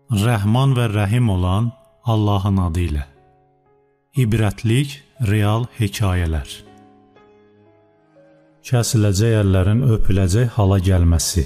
Rəhman və Rəhim olan Allahın adı ilə. İbrətlik real hekayələr. Kəsiləcək əllərin öpüləcək hala gəlməsi.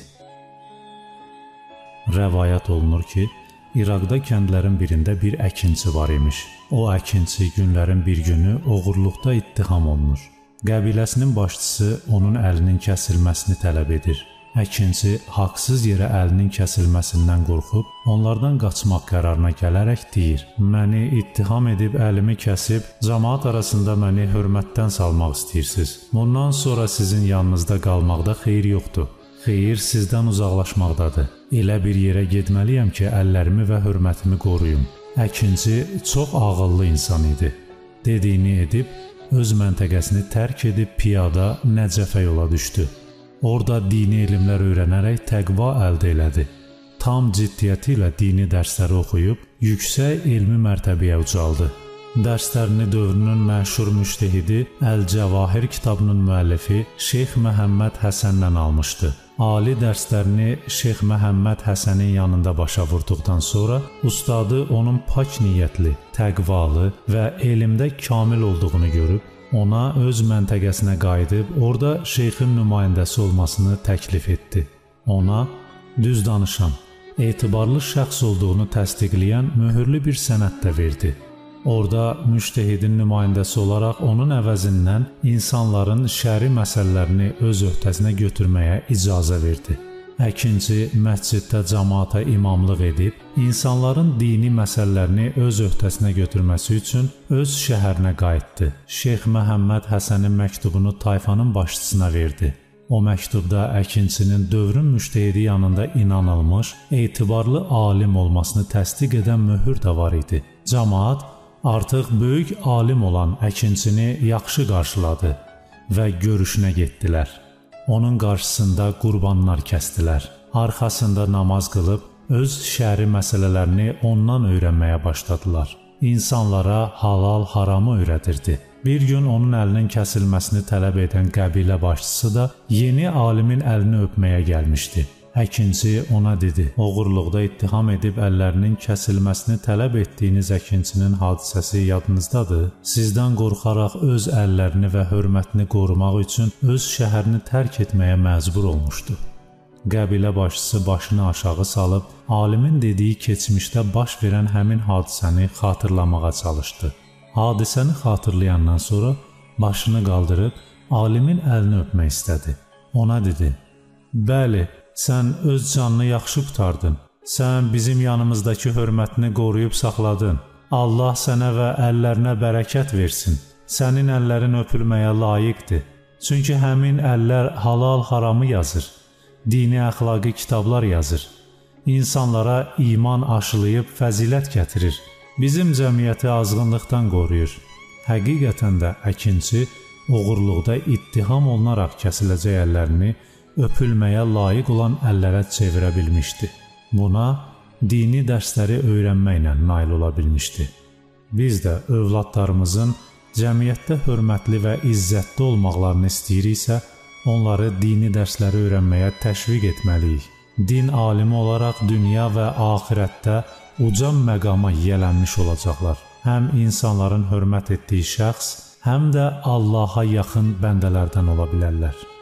Rəvayət olunur ki, İraqda kəndlərin birində bir əkinçi var imiş. O əkinçi günlərin bir günü oğurluqda ittiham olunur. Qəbiləsinin başçısı onun əlinin kəsilməsini tələb edir. Əkinçi haqsız yerə əlinin kəsilməsindən qorxub, onlardan qaçmaq qərarına gələrək deyir: "Məni ittiham edib əlimi kəsib, cəmaət arasında məni hörmətdən salmaq istəyirsiniz. Bundan sonra sizin yanınızda qalmaqda xeyir yoxdur. Xeyir sizdən uzaqlaşmaqdadır. Elə bir yerə getməliyəm ki, əllərimi və hörmətimi qoruyum." Əkinçi çox ağıllı insan idi. Dediyini edib, öz məntəqəsini tərk edib piyada Nəcəfə yola düşdü. Orada dini elmlər öyrənərək təqva əldə elədi. Tam ciddiyyəti ilə dini dərsləri oxuyub, yüksək elmi mərtəbəyə ucaldı. Dərslərini dövrünün məşhur müştəhidi Əl-Cəvahir kitabının müəllifi Şeyx Məhəmməd Həsəndən almışdı. Ali dərslərini Şeyx Məhəmməd Həsənin yanında başa vurduqdan sonra, ustadı onun pak niyyətli, təqvalı və elmdə kamil olduğunu görüb, ona öz məntəqəsinə qayıdıb, orada şeyxin nümayəndəsi olmasını təklif etdi. Ona düz danışan, etibarlı şəxs olduğunu təsdiqləyən möhürlü bir sənəd də verdi. Orada müştəhidin nümayəndəsi olaraq onun əvəzindən insanların şəri məsələlərini öz öhdəsinə götürməyə icazə verdi. Əkinçi məsciddə cəmaata imamlıq edib, insanların dini məsələlərini öz öhdəsinə götürməsi üçün öz şəhərinə qayıtdı. Şeyx Məhəmməd Həsənin məktubunu tayfanın başçısına verdi. O məktubda əkinçinin dövrün müştəhidi yanında inanılmış, etibarlı alim olmasını təsdiq edən möhür də var idi. Cəmaat artıq böyük alim olan əkinçini yaxşı qarşıladı və görüşünə getdilər. Onun qarşısında qurbanlar kəsdilər. Arxasında namaz qılıb, öz şəri məsələlərini ondan öyrənməyə başladılar. İnsanlara halal haramı öyrədirdi. Bir gün onun əlinin kəsilməsini tələb edən qəbilə başçısı da yeni alimin əlini öpməyə gəlmişdi. Əkinçi ona dedi: "Oğurluqda ittiham edib əllərinin kəsilməsini tələb etdiyiniz əkinçinin hadisəsi yadınızdadır. Sizdən qorxaraq öz əllərini və hörmətini qorumaq üçün öz şəhərini tərk etməyə məcbur olmuşdu." Qəbilə başçısı başını aşağı salıb, alimin dediyi keçmişdə baş verən həmin hadisəni xatırlamağa çalışdı. Hadisəni xatırlayandan sonra başını qaldırıb, alimin əlini öpmək istədi. Ona dedi: "Bəli, sən öz canını yaxşı qurtardın. Sən bizim yanımızdakı hörmətini qoruyub saxladın. Allah sənə və əllərinə bərəkət versin. Sənin əllərin öpülməyə layiqdir. Çünki həmin əllər halal haramı yazır. Dini əxlaqi kitablar yazır. İnsanlara iman aşılayıb fəzilət gətirir. Bizim cəmiyyəti azğınlıqdan qoruyur." Həqiqətən də əkinçi oğurluqda ittiham olunaraq kəsiləcək əllərini öpülməyə layiq olan əllərə çevirə bilmişdi. Buna dini dərsləri öyrənməklə nail ola bilmişdi. Biz də övladlarımızın cəmiyyətdə hörmətli və izzətli olmaqlarını istəyiriksə, onları dini dərsləri öyrənməyə təşviq etməliyik. Din alimi olaraq dünya və axirətdə uca məqama yiyələnmiş olacaqlar. Həm insanların hörmət etdiyi şəxs, həm də Allaha yaxın bəndələrdən ola bilərlər.